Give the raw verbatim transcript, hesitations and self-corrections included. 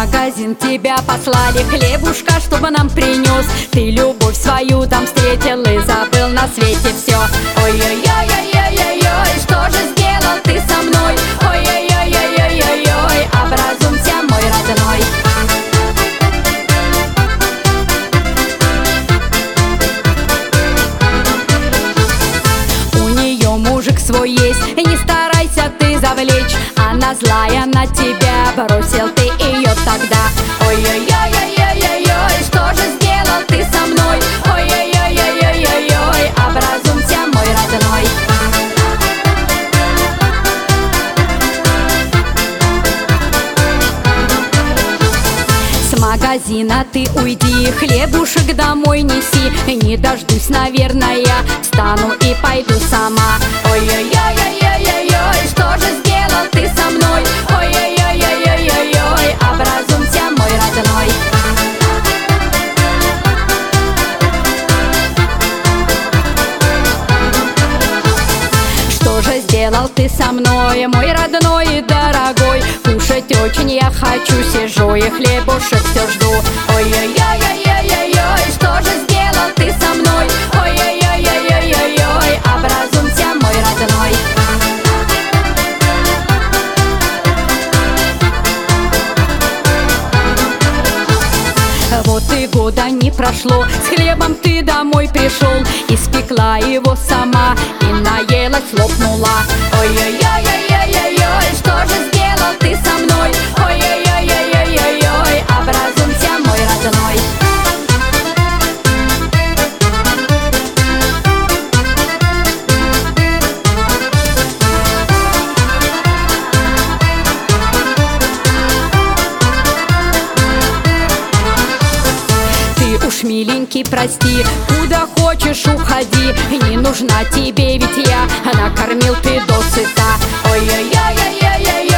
магазин тебя послали, хлебушка, чтобы нам принес. Ты любовь свою там встретил и забыл на свете все. Ой-ой-ой-ой-ой-ой, что же сделал ты со мной? Ой-ой-ой-ой-ой-ой, образумся, мой родной. У нее мужик свой есть, не старайся ты завлечь. Она злая на тебя, бросил ты ее тогда. Ой-ой-ой-ой-ой-ой, что же сделал ты со мной? Ой-ой-ой-ой-ой-ой, образумся, мой родной. С магазина ты уйди, хлебушек домой неси. Не дождусь, наверное, встану и пойду сама. Ой-ой-ой-ой-ой-ой, что же сделал ты со мной? Ой-ой-ой-ой-ой-ой, образумся, мой родной. Что же сделал ты со мной, мой родной и дорогой? Кушать очень я хочу, сижу и хлебушек все жду. Ой-ой-ой-ой-ой-ой, что же сделал ты со мной? Ой-ой-ой-ой-ой-ой, образумся, мой родной. Вот и года не прошло, с хлебом ты домой пришел. Испекла его сама и наелась, лопнула. Ой-ой-ой-ой-ой-ой, что же сделал ты со мной? Ой-ой-ой-ой-ой-ой, образумся, мой родной. Уж, миленький, прости, куда хочешь уходи. Не нужна тебе ведь я, накормил ты досыта. Ой-ой-ой-ой-ой-ой,